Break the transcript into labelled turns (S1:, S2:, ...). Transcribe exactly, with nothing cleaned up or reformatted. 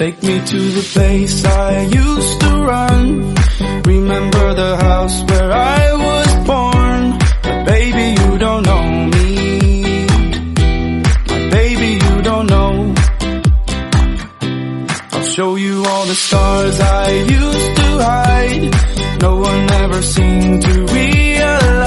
S1: Take me to the place I used to run. Remember the house where I was born. But baby, you don't know me. My baby, you don't know. I'll show you all the stars I used to hide. No one ever seemed to realize